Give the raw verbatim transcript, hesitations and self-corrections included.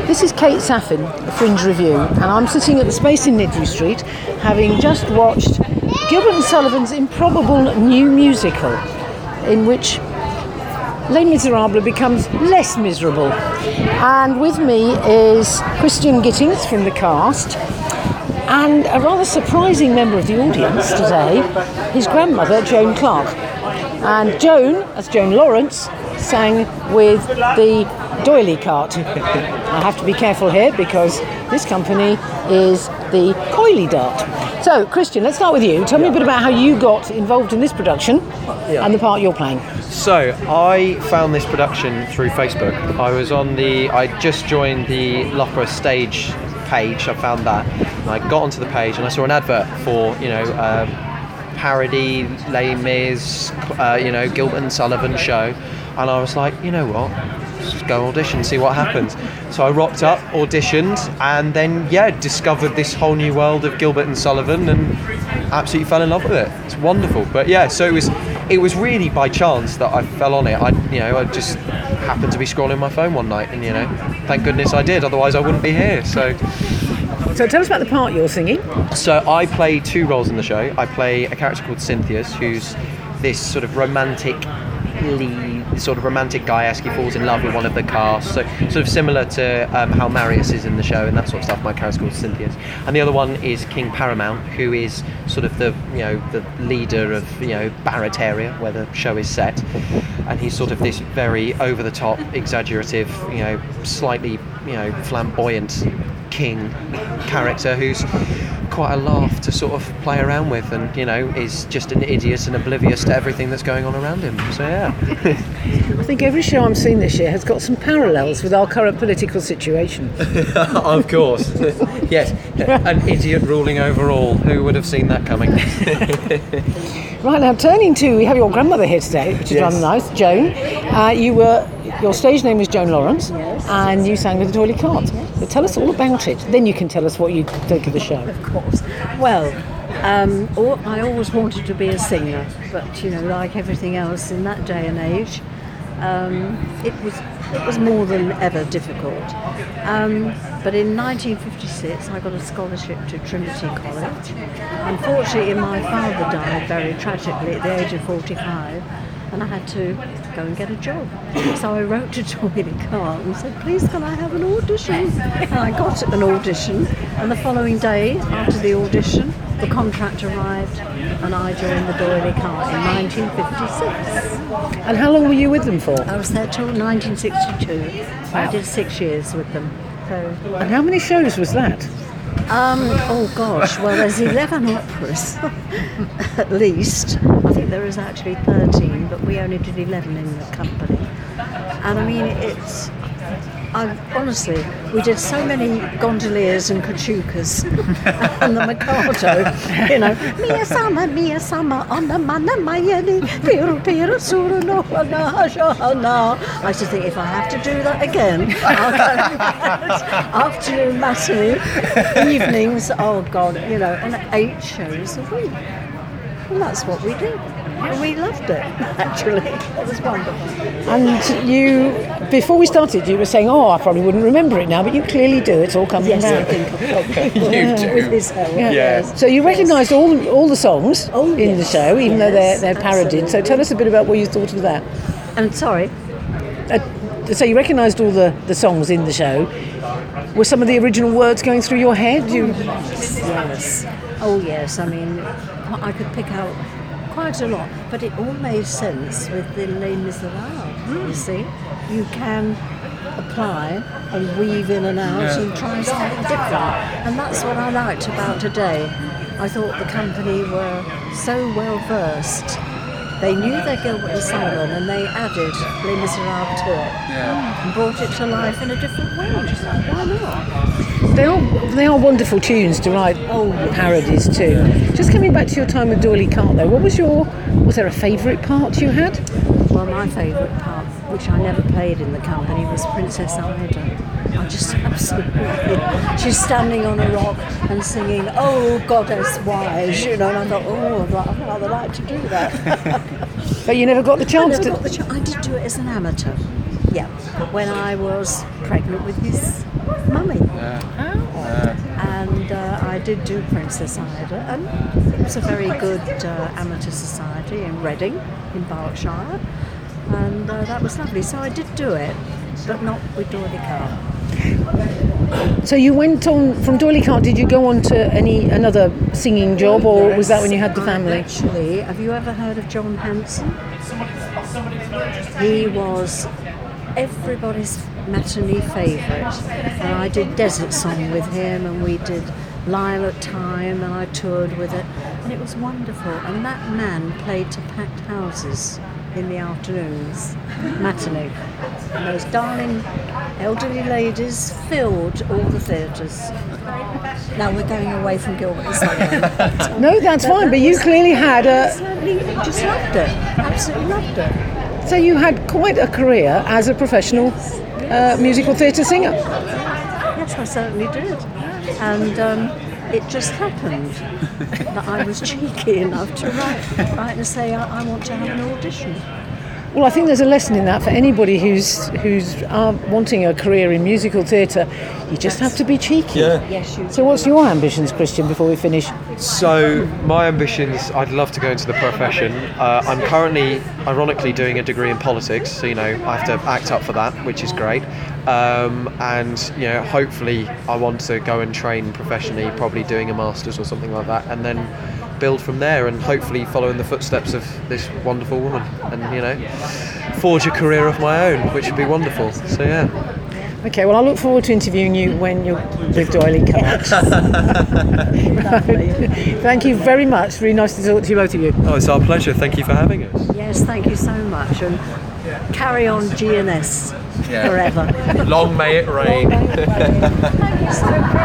This is Kate Saffin, the Fringe Review, and I'm sitting at the Space in Niddry Street, having just watched Gilbert and Sullivan's improbable new musical, in which Les Miserables becomes less miserable. And with me is Christian Gittings from the cast, and a rather surprising member of the audience today, his grandmother, Joan Clark. And Joan, as Joan Lawrence, sang with the doily cart. I have to be careful here because this company is the Coily Dart. So, Christian, let's start with you. Tell me a bit about how you got involved in this production yeah. and the part you're playing. So, I found this production through Facebook. I was on the... I just joined the Loughborough stage page. I found that. And I got onto the page and I saw an advert for, you know, uh, parody, Les Mis, uh, you know, Gilbert and Sullivan show. And I was like, you know what? Just go audition, see what happens. So I rocked up, auditioned, and then yeah, discovered this whole new world of Gilbert and Sullivan, and absolutely fell in love with it. It's wonderful. But yeah, so it was, it was really by chance that I fell on it. I, you know, I just happened to be scrolling my phone one night, and you know, thank goodness I did. Otherwise, I wouldn't be here. So. So tell us about the part you're singing. So I play two roles in the show. I play a character called Cynthius, who's this sort of romantic lead, sort of romantic guy. He falls in love with one of the cast, so sort of similar to um, how Marius is in the show and that sort of stuff. My character's called Cynthius, and the other one is King Paramount, who is sort of the you know the leader of you know Barataria, where the show is set, and he's sort of this very over the top, exaggerative, you know, slightly you know flamboyant king character who's quite a laugh to sort of play around with, and you know is just an idiot and oblivious to everything that's going on around him. So yeah. I think every show I'm seeing this year has got some parallels with our current political situation. Of course. Yes, an idiot ruling over all. Who would have seen that coming? Right, now turning to, we have your grandmother here today, which is yes. rather nice, Joan. Uh, you were, your stage name was Joan Lawrence, yes. and you sang with the Doily Cart. So tell us all about it. Then you can tell us what you think of the show. Of course. Well, um, all, I always wanted to be a singer, but you know, like everything else in that day and age, um, it was it was more than ever difficult. Um, but in nineteen fifty-six, I got a scholarship to Trinity College. Unfortunately, my father died very tragically at the age of forty-five. And I had to go and get a job. So I wrote to Doily Cart and said, please can I have an audition? And I got an audition, and the following day after the audition, the contract arrived and I joined the Doily Cart in nineteen fifty-six. And how long were you with them for? I was there till nineteen sixty-two. So I did six years with them. So. And how many shows was that? Um, oh gosh, well there's eleven operas at least. I think there is actually thirteen, but we only did eleven in the company. And I mean, it's, I honestly, we did so many gondoliers and cachucas and the Mikado, you know, Mia Sama, Mia Sama, on the man, Mayeni, Piru Piru Suru no no. I used to think if I have to do that again, I'll go afternoon matinee, evenings, oh God, you know, and eight shows a week. And that's what we did. And we loved it, actually. It was wonderful. And you, before we started, you were saying, oh, I probably wouldn't remember it now, but you clearly do. It's all coming yes, back. Yes, I think of yeah. You do. With his help. Yeah. Yes. So you recognised all the, all the songs oh, in yes. the show, even yes, though they're, they're parodied. absolutely. So tell us a bit about what you thought of that. And sorry? Uh, so you recognised all the, the songs in the show. Were some of the original words going through your head? You... Yes, yes. Oh, yes. I mean, I could pick out quite a lot, but it all made sense with the Les Miserables. Mm. You see, you can apply and weave in and out yeah. and try something different, and that's what I liked about today. I thought the company were so well versed. They knew their Gilbert and Sullivan, and they added Les Miserables to it yeah. and brought it to life in a different way. Why not? They are they are wonderful tunes to write oh, yes. parodies too. Just coming back to your time with Doily Cart though, what was your was there a favourite part you had? Well, my favourite part, which I never played in the company, was Princess Ida. I just absolutely, she's standing on a rock and singing, oh goddess wise, you know, and I thought, oh, I'd rather like to do that. But you never got the chance I never to. got the ch- I did do it as an amateur. Yeah, when I was pregnant with his mummy. And uh, I did do Princess Ida, and it was a very good uh, amateur society in Reading, in Berkshire, and uh, that was lovely. So I did do it, but not with Doily Carr. So you went on from Doily Carr. Did you go on to any another singing job, or was that when you had the I family? Actually, have you ever heard of John Hanson? He was everybody's matinee favourite, and I did Desert Song with him, and we did Lilac Time, and I toured with it, and it was wonderful. And that man played to packed houses in the afternoons, matinee. And those darling elderly ladies filled all the theatres. Now we're going away from Gilbert and Sullivan. No, that's fine. But you clearly had a. Absolutely, just loved it. Absolutely loved it. So you had quite a career as a professional uh, musical theatre singer. Yes, I certainly did. And um, it just happened that I was cheeky enough to write, write and say, I, I want to have an audition. Well, I think there's a lesson in that for anybody who's who's uh, wanting a career in musical theatre. You just have to be cheeky. Yeah. Yes, you So what's your ambitions, Christian, before we finish? So my ambitions, I'd love to go into the profession. Uh, I'm currently, ironically, doing a degree in politics, so you know I have to act up for that, which is great. Um, and you know, hopefully, I want to go and train professionally, probably doing a masters or something like that, and then build from there, and hopefully follow in the footsteps of this wonderful woman, and you know, forge a career of my own, which would be wonderful. So yeah. Okay, well, I look forward to interviewing you when you're with Doily Carr. Thank you very much. Really nice to talk to you, both of you. Oh, it's our pleasure. Thank you for having us. Yes, thank you so much. And carry on G N S Yeah. forever. Long may it rain. Thank you so much.